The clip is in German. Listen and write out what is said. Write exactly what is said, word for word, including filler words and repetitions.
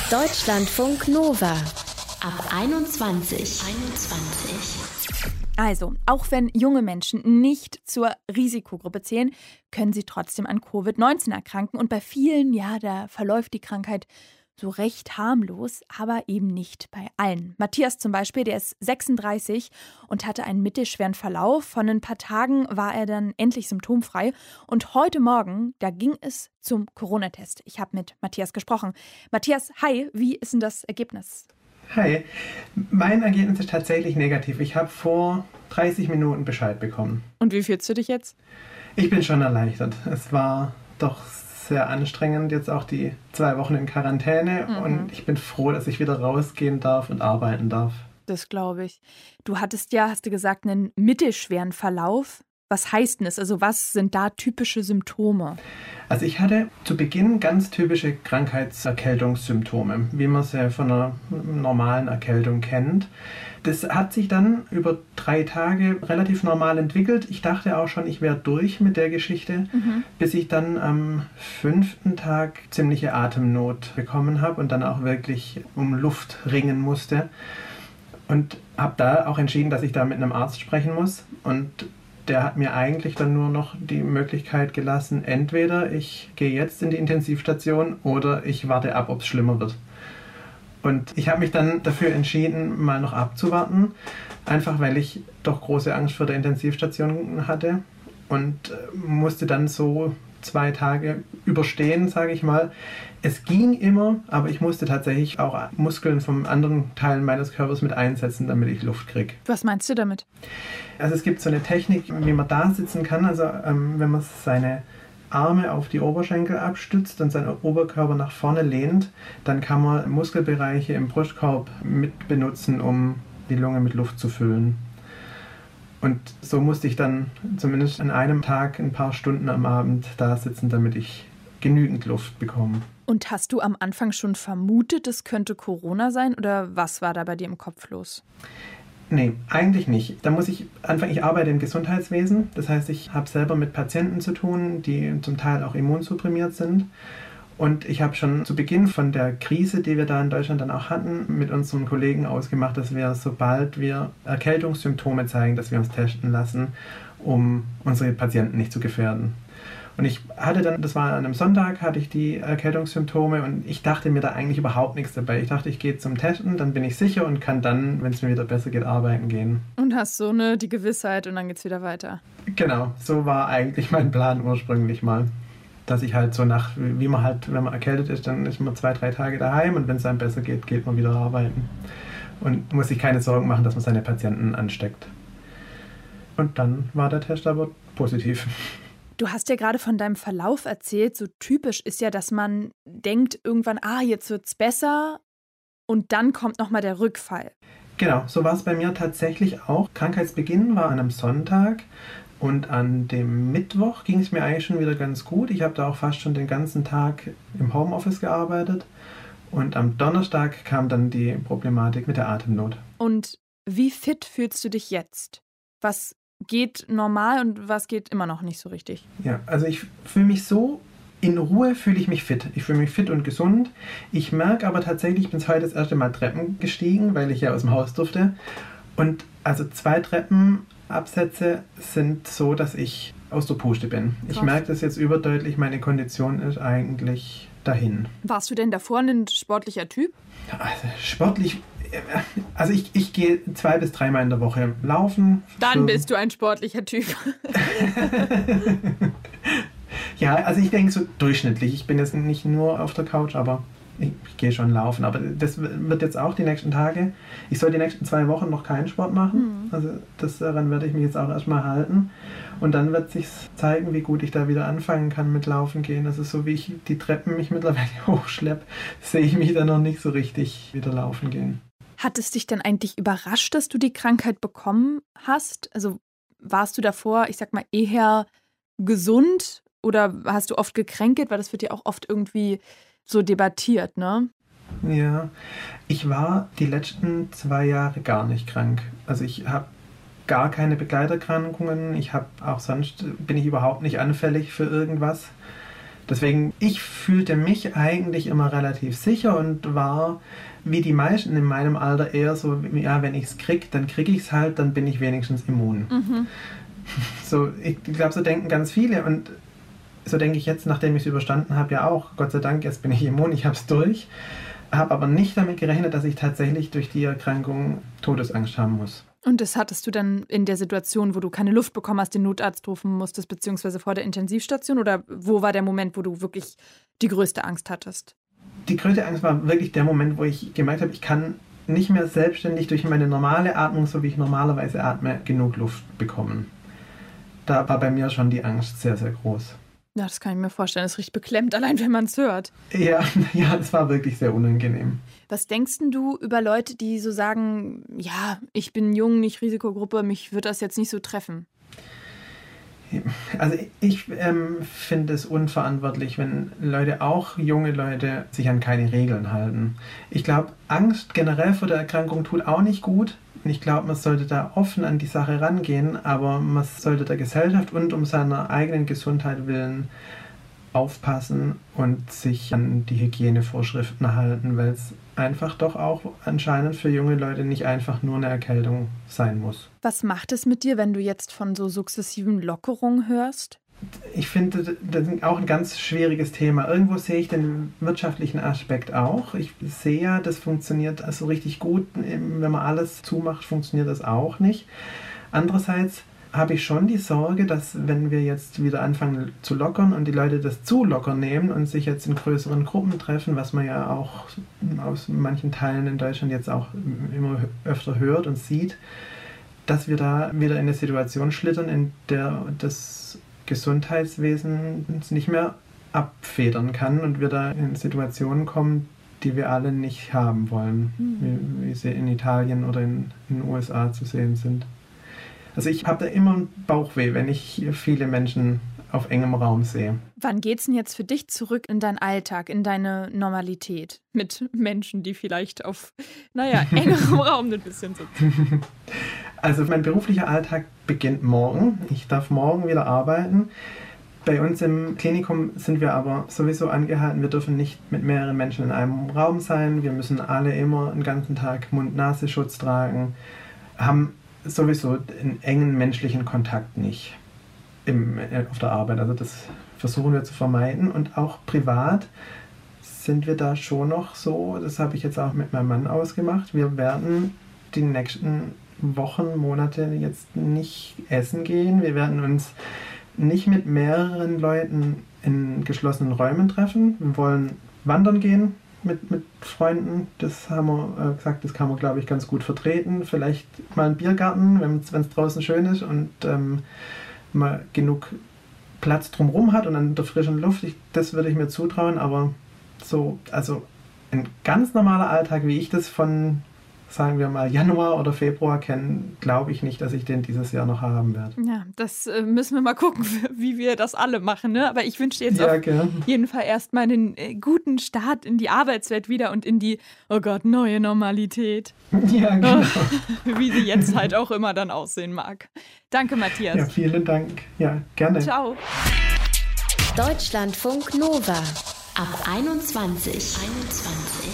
Deutschlandfunk Nova ab einundzwanzig. einundzwanzig. Also, auch wenn junge Menschen nicht zur Risikogruppe zählen, können sie trotzdem an Covid neunzehn erkranken. Und bei vielen, ja, da verläuft die Krankheit so recht harmlos, aber eben nicht bei allen. Matthias zum Beispiel, der ist sechsunddreißig und hatte einen mittelschweren Verlauf. Vor ein paar Tagen war er dann endlich symptomfrei. Und heute Morgen, da ging es zum Corona-Test. Ich habe mit Matthias gesprochen. Matthias, hi, wie ist denn das Ergebnis? Hi, mein Ergebnis ist tatsächlich negativ. Ich habe vor dreißig Minuten Bescheid bekommen. Und wie fühlst du dich jetzt? Ich bin schon erleichtert. Es war doch sehr anstrengend, jetzt auch die zwei Wochen in Quarantäne. Mhm. Und ich bin froh, dass ich wieder rausgehen darf und arbeiten darf. Das glaube ich. Du hattest ja, hast du gesagt, einen mittelschweren Verlauf. Was heißt denn das? Also was sind da typische Symptome? Also ich hatte zu Beginn ganz typische Krankheitserkältungssymptome, wie man sie von einer normalen Erkältung kennt. Das hat sich dann über drei Tage relativ normal entwickelt. Ich dachte auch schon, ich wäre durch mit der Geschichte, mhm. bis ich dann am fünften Tag ziemliche Atemnot bekommen habe und dann auch wirklich um Luft ringen musste. Und habe da auch entschieden, dass ich da mit einem Arzt sprechen muss. Und der hat mir eigentlich dann nur noch die Möglichkeit gelassen, entweder ich gehe jetzt in die Intensivstation oder ich warte ab, ob es schlimmer wird. Und ich habe mich dann dafür entschieden, mal noch abzuwarten, einfach weil ich doch große Angst vor der Intensivstation hatte und musste dann so zwei Tage überstehen, sage ich mal. Es ging immer, aber ich musste tatsächlich auch Muskeln von anderen Teilen meines Körpers mit einsetzen, damit ich Luft kriege. Was meinst du damit? Also es gibt so eine Technik, wie man da sitzen kann. Also ähm, wenn man seine Arme auf die Oberschenkel abstützt und seinen Oberkörper nach vorne lehnt, dann kann man Muskelbereiche im Brustkorb mit benutzen, um die Lunge mit Luft zu füllen. Und so musste ich dann zumindest an einem Tag ein paar Stunden am Abend da sitzen, damit ich genügend Luft bekomme. Und hast du am Anfang schon vermutet, es könnte Corona sein? Oder was war da bei dir im Kopf los? Nee, eigentlich nicht. Da muss ich anfangen, ich arbeite im Gesundheitswesen. Das heißt, ich habe selber mit Patienten zu tun, die zum Teil auch immunsupprimiert sind. Und ich habe schon zu Beginn von der Krise, die wir da in Deutschland dann auch hatten, mit unseren Kollegen ausgemacht, dass wir, sobald wir Erkältungssymptome zeigen, dass wir uns testen lassen, um unsere Patienten nicht zu gefährden. Und ich hatte dann, das war an einem Sonntag, hatte ich die Erkältungssymptome und ich dachte mir da eigentlich überhaupt nichts dabei. Ich dachte, ich gehe zum Testen, dann bin ich sicher und kann dann, wenn es mir wieder besser geht, arbeiten gehen. Und hast so eine, die Gewissheit und dann geht's wieder weiter. Genau, so war eigentlich mein Plan ursprünglich mal. Dass ich halt so nach, wie man halt, wenn man erkältet ist, dann ist man zwei, drei Tage daheim und wenn es einem besser geht, geht man wieder arbeiten. Und muss sich keine Sorgen machen, dass man seine Patienten ansteckt. Und dann war der Test aber positiv. Du hast ja gerade von deinem Verlauf erzählt. So typisch ist ja, dass man denkt irgendwann, ah, jetzt wird's besser und dann kommt nochmal der Rückfall. Genau, so war es bei mir tatsächlich auch. Krankheitsbeginn war an einem Sonntag. Und an dem Mittwoch ging es mir eigentlich schon wieder ganz gut. Ich habe da auch fast schon den ganzen Tag im Homeoffice gearbeitet. Und am Donnerstag kam dann die Problematik mit der Atemnot. Und wie fit fühlst du dich jetzt? Was geht normal und was geht immer noch nicht so richtig? Ja, also ich fühle mich so, in Ruhe fühle ich mich fit. Ich fühle mich fit und gesund. Ich merke aber tatsächlich, ich bin heute das erste Mal Treppen gestiegen, weil ich ja aus dem Haus durfte. Und also zwei Treppen Absätze sind so, dass ich aus der Puste bin. Ich merke das jetzt überdeutlich, meine Kondition ist eigentlich dahin. Warst du denn davor ein sportlicher Typ? Also sportlich, also ich, ich gehe zwei bis dreimal in der Woche laufen. Dann so. Bist du ein sportlicher Typ. Ja, also ich denke so durchschnittlich. Ich bin jetzt nicht nur auf der Couch, aber ich, ich gehe schon laufen. Aber das wird jetzt auch die nächsten Tage. Ich soll die nächsten zwei Wochen noch keinen Sport machen. Mhm. Also das, daran werde ich mich jetzt auch erstmal halten. Und dann wird sich zeigen, wie gut ich da wieder anfangen kann mit Laufen gehen. Also so wie ich die Treppen mich mittlerweile hochschleppe, sehe ich mich da noch nicht so richtig wieder laufen gehen. Hat es dich denn eigentlich überrascht, dass du die Krankheit bekommen hast? Also warst du davor, ich sag mal, eher gesund oder hast du oft gekränkelt? Weil das wird ja auch oft irgendwie so debattiert, ne? Ja, ich war die letzten zwei Jahre gar nicht krank. Also ich habe gar keine Begleiterkrankungen. Ich habe auch sonst, bin ich überhaupt nicht anfällig für irgendwas. Deswegen, ich fühlte mich eigentlich immer relativ sicher und war, wie die meisten in meinem Alter, eher so, ja, wenn ich es kriege, dann kriege ich es halt, dann bin ich wenigstens immun. Mhm. So, ich glaube, so denken ganz viele und so denke ich jetzt, nachdem ich es überstanden habe, ja auch, Gott sei Dank, jetzt bin ich immun, ich habe es durch, habe aber nicht damit gerechnet, dass ich tatsächlich durch die Erkrankung Todesangst haben muss. Und das hattest du dann in der Situation, wo du keine Luft bekommen hast, den Notarzt rufen musstest, beziehungsweise vor der Intensivstation? Oder wo war der Moment, wo du wirklich die größte Angst hattest? Die größte Angst war wirklich der Moment, wo ich gemerkt habe, ich kann nicht mehr selbstständig durch meine normale Atmung, so wie ich normalerweise atme, genug Luft bekommen. Da war bei mir schon die Angst sehr, sehr groß. Ja, das kann ich mir vorstellen. Das riecht beklemmt, allein wenn man es hört. Ja, ja, das war wirklich sehr unangenehm. Was denkst denn du über Leute, die so sagen, ja, ich bin jung, nicht Risikogruppe, mich wird das jetzt nicht so treffen? Also ich ähm, finde es unverantwortlich, wenn Leute, auch junge Leute, sich an keine Regeln halten. Ich glaube, Angst generell vor der Erkrankung tut auch nicht gut. Ich glaube, man sollte da offen an die Sache rangehen, aber man sollte der Gesellschaft und um seiner eigenen Gesundheit willen aufpassen und sich an die Hygienevorschriften halten, weil es einfach doch auch anscheinend für junge Leute nicht einfach nur eine Erkältung sein muss. Was macht es mit dir, wenn du jetzt von so sukzessiven Lockerungen hörst? Ich finde, das ist auch ein ganz schwieriges Thema. Irgendwo sehe ich den wirtschaftlichen Aspekt auch. Ich sehe ja, das funktioniert also richtig gut. Wenn man alles zumacht, funktioniert das auch nicht. Andererseits habe ich schon die Sorge, dass wenn wir jetzt wieder anfangen zu lockern und die Leute das zu locker nehmen und sich jetzt in größeren Gruppen treffen, was man ja auch aus manchen Teilen in Deutschland jetzt auch immer öfter hört und sieht, dass wir da wieder in eine Situation schlittern, in der das Gesundheitswesen uns nicht mehr abfedern kann und wir da in Situationen kommen, die wir alle nicht haben wollen, mhm. wie, wie sie in Italien oder in, in den U S A zu sehen sind. Also ich habe da immer einen Bauchweh, wenn ich viele Menschen auf engem Raum sehe. Wann geht's denn jetzt für dich zurück in deinen Alltag, in deine Normalität mit Menschen, die vielleicht auf, naja, engerem Raum ein bisschen sitzen? Also mein beruflicher Alltag beginnt morgen. Ich darf morgen wieder arbeiten. Bei uns im Klinikum sind wir aber sowieso angehalten, wir dürfen nicht mit mehreren Menschen in einem Raum sein. Wir müssen alle immer den ganzen Tag Mund-Nasenschutz tragen, haben sowieso einen engen menschlichen Kontakt nicht im, auf der Arbeit. Also das versuchen wir zu vermeiden. Und auch privat sind wir da schon noch so, das habe ich jetzt auch mit meinem Mann ausgemacht, wir werden die nächsten Wochen, Monate jetzt nicht essen gehen. Wir werden uns nicht mit mehreren Leuten in geschlossenen Räumen treffen. Wir wollen wandern gehen mit, mit Freunden. Das haben wir äh, gesagt, das kann man, glaube ich, ganz gut vertreten. Vielleicht mal einen Biergarten, wenn es draußen schön ist und ähm, man genug Platz drumherum hat und an der frischen Luft. Ich, das würde ich mir zutrauen, aber so, also ein ganz normaler Alltag, wie ich das von, sagen wir mal, Januar oder Februar kennen, glaube ich nicht, dass ich den dieses Jahr noch haben werde. Ja, das äh, müssen wir mal gucken, wie wir das alle machen. Ne? Aber ich wünsche dir jetzt ja, auf gern. jeden Fall erstmal einen äh, guten Start in die Arbeitswelt wieder und in die, oh Gott, neue Normalität. Ja, genau. Wie sie jetzt halt auch immer dann aussehen mag. Danke, Matthias. Ja, vielen Dank. Ja, gerne. Ciao. Deutschlandfunk Nova ab einundzwanzig. einundzwanzig.